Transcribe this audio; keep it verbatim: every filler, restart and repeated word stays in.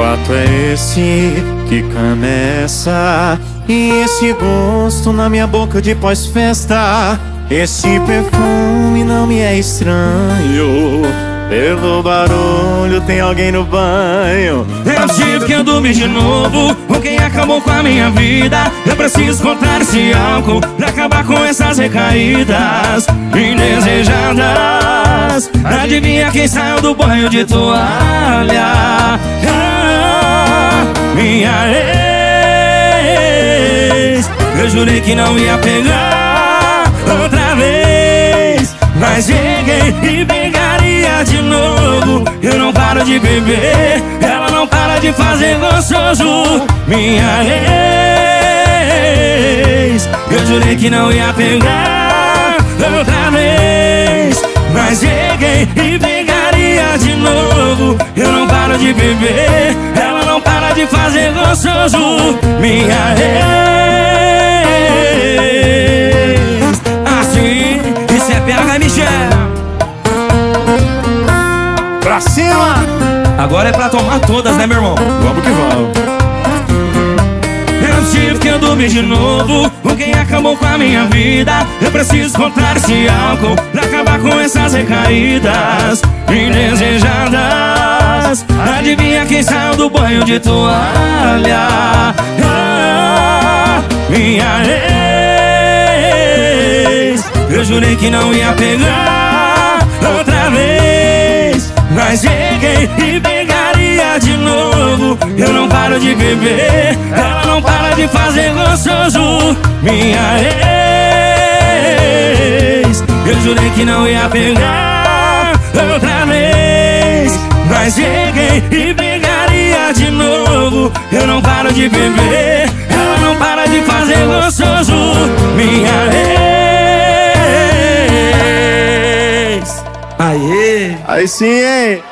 quarto é esse que começa, e esse gosto na minha boca de pós-festa, esse perfume não me é estranho. Pelo barulho tem alguém no banho. Eu tive que eu dormir de novo com quem acabou com a minha vida. Eu preciso encontrar esse álcool pra acabar com essas recaídas indesejadas. Adivinha quem saiu do banho de toalha? Ah, minha ex. Eu jurei que não ia pegar outra vez, mas cheguei e pegaria de novo. Eu não paro de beber, ela não para de fazer gostoso. Minha ex. Eu jurei que não ia pegar outra vez, mas cheguei e pegaria de novo. Eu não paro de beber, ela não para de fazer gostoso. Minha ex. Assim, isso é P H Michel. Pra cima! Agora é pra tomar todas, né, meu irmão? Vamos que vamos. Eu tive que eu dormir de novo com quem acabou com a minha vida. Eu preciso encontrar esse álcool pra acabar com essas recaídas indesejadas. Adivinha quem saiu do banho de toalha? Ah, minha ex. Eu jurei que não ia pegar outra vez, mas cheguei e pegaria de novo. Eu não paro de beber, ela não para de fazer gostoso. Minha ex. Eu jurei que não ia pegar outra vez, mas cheguei e pegaria de novo. Eu não paro de beber, ela não para de fazer gostoso. Minha ex. Aê. Aí sim, hein?